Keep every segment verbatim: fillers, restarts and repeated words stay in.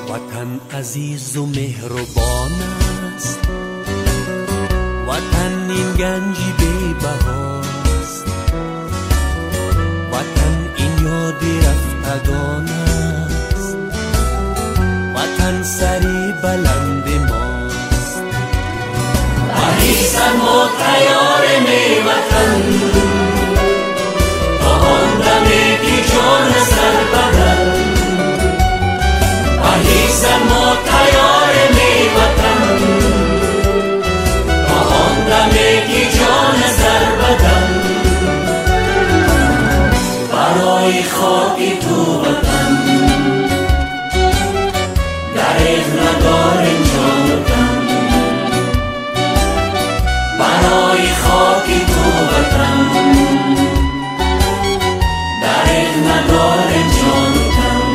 وطن عزیز و مهربان است، وطن این گنجی بی بهاست، وطن این یاد رفتگان است، وطن سری بلند ماست. عزیزم و تیار می وطن، تا آن دمی که جان سر بدن. عزیزم و تیار می وطن، تا آن دمی که جان سر بدن. برای خاک تو وطن دریغ نداریم جان و تن. برای خاک تو وطن دریغ نداریم جان و تن.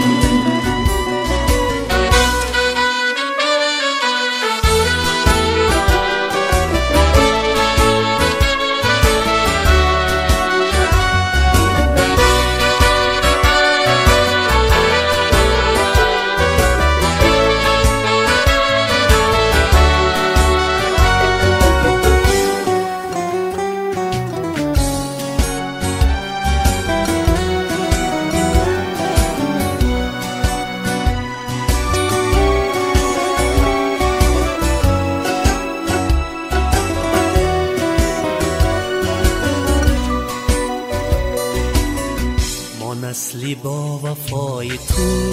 نسلی با وفای تو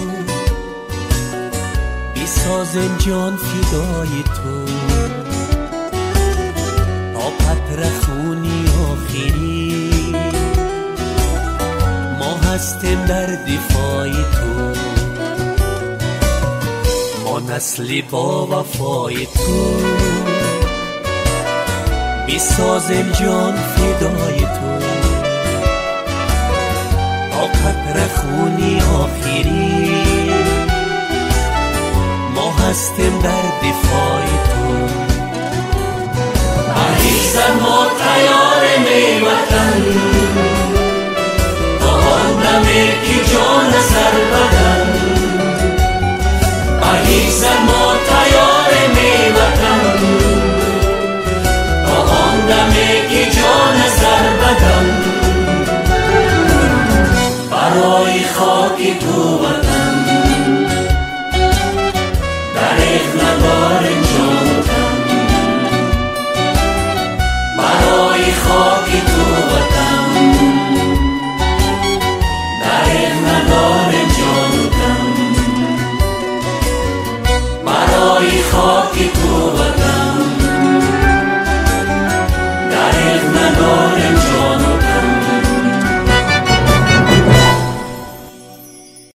بیسازم جان فدای تو. تا قطره خونی آخری ما هستیم در دفاع تو. ما نسلی با وفای تو بیسازم جان فدای تو. قطره خونی آخری ما هستیم در دفاع تو. عزیزم و تیار می وطن، تا آن دمی که جان سر بدن. عزیزم و تیار می وطن، تا آن دمی که جان سر بدن. برای خاک تو وطن دریغ نداریم جان و تن. برای خاک تو وطن دریغ نداریم جان و تن. برای خاک